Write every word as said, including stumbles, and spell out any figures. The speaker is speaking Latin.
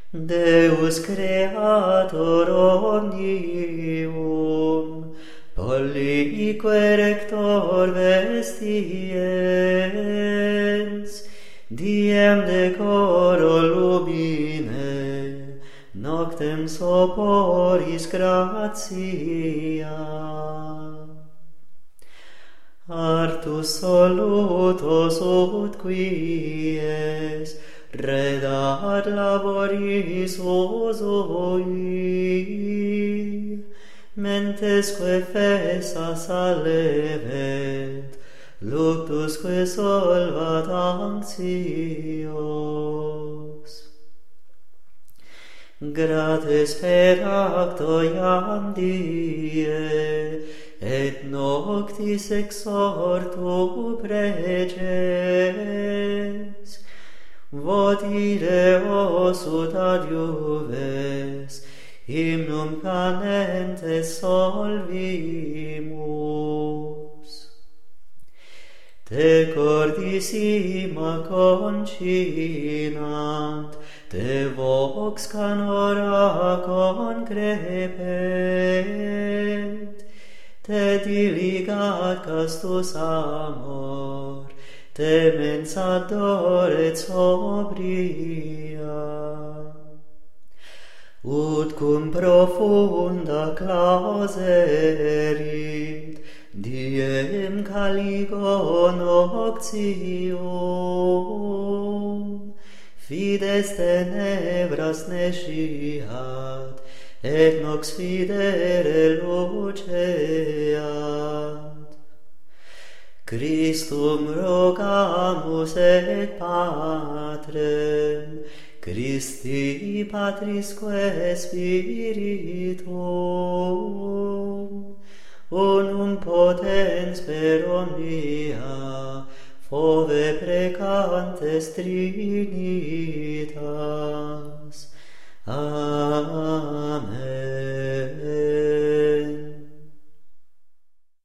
Deus creator omnium, pollique rector vestiens, diem decoro lumine, noctem soporis gratia. Artus solutos ut quies, redat laboris usui, mentesque fessas allevet, luctusque solvat anxios. Gratis per acto iam die, et noctis exhortu preces, votire osut adiuves, hymnum canentes solvimus. Te cordissima concinant, te vox canora concrepet, te diligat castus amor, te mens adoret sobria. Ut cum profunda clauserit, diem caligo noctium, fides tenebras nesciat, et nox fidere luceat. Christum rogamus et Patrem, Christi Patrisque Spiritum, unum potens per omnia, fove precantes Trinitas. Amen.